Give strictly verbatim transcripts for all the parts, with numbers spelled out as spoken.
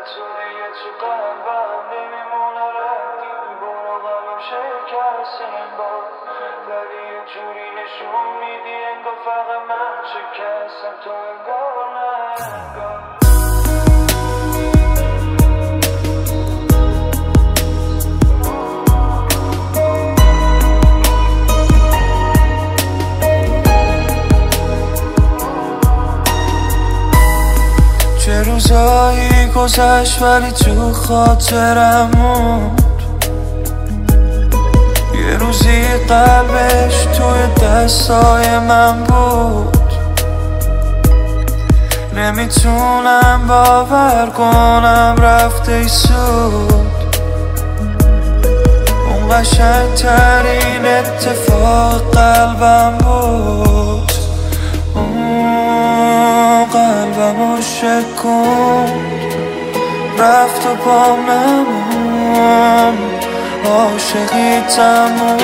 توی تو قلبم نمیمونه ردی، برو قلبم شکستیم بار، ولی یه جوری نشون میدی انگار فقط من شکستم تو انگار نه انگار. چه روزایی گذشت ولی تو خاطرم موند، یه روزی قلبش توی دستای من بود. نمیتونم باور کنم رفته ای سود، اون قشنگ ترین اتفاق قلبم بود. اون قلبمو شکند رفت و پام نمون، عاشقی تموم.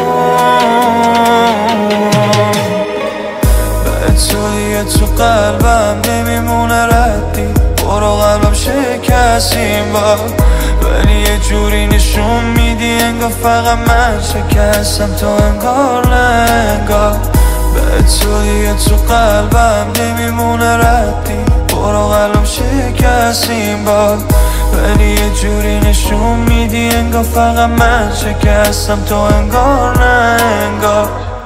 به توی تو قلبم نمیمونه ردی، برو قلبم شکستیم با، ولی یه جوری نشون میدی انگار فقط من شکستم تو انگار نه انگار. به توی تو قلبم نمیمونه ردی، برو قلبم شکستیم با، ولی یه جوری نشون میدی انگار فقط من شکستم تو انگار نه انگار.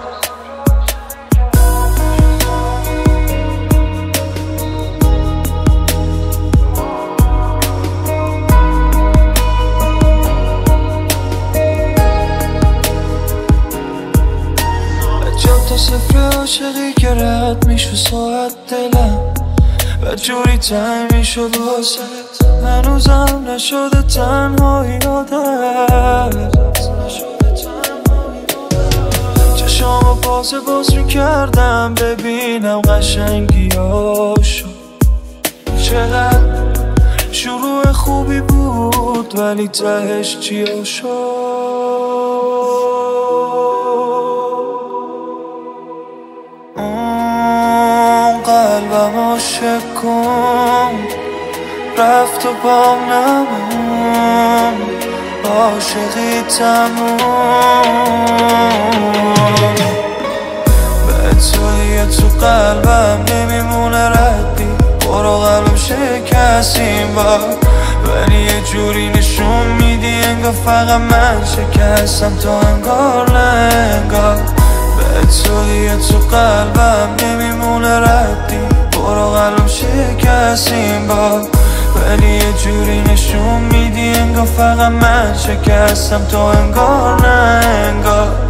تا صفر عاشقی که رد میشو ساعت دلم و جوری تنگ میشد واسه، هنوزم نشده تنهایی عادت. چشامو باز باز میکردم ببینم قشنگیاشو، چقدر شروع خوبی بود ولی تهش چیا شد. قلبمو شکند رفت و پام نمون، عاشقی تموم. به توی تو قلبم نمیمونه ردی، برو قلبم شکستیم با، ولی یه جوری نشون میدی انگار فقط من شکستم تو انگار نه انگار. به توی تو قلبم نمیمونه ردی، برو قلبم شکستیم با، ولی یه جوری نشون میدی انگار فقط من شکستم تو انگار نه انگار.